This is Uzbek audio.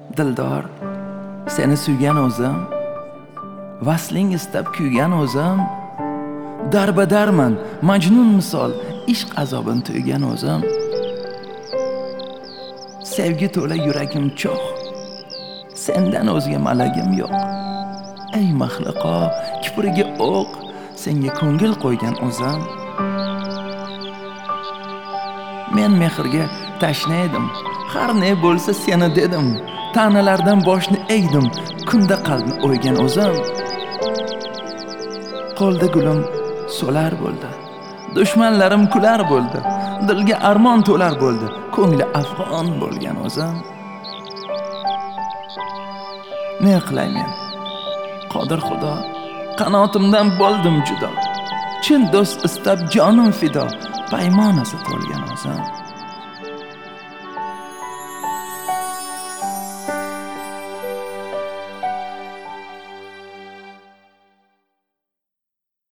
Dildor, seni suygan o'zim, vasling istab kuygan o'zim, darbadarman, majnun misol ishq azobini tuygan o'zim. Sevgi to'la yuragim cho'q, sendan o'zga malagim yo'q. Ey maxluqo, kipriga o'q, senga ko'ngil qo'ygan o'zim. Men mehrga tashna edim, har ne bo'lsa seni dedim. Ta'nalardan boshni egdim, kunda qalbni o'ygan o'zim. Qo'lda gulim so'lar bo'ldi, dushmanlarim kular bo'ldi, dilga armon to'lar bo'ldi, ko'ngli afg'on bo'lgan o'zim. Ne qilay men? Qodir Xudo, qanotimdan bo'ldim judo. Chin do'st istab jonim fido, paymonasi to'lgan o'zim.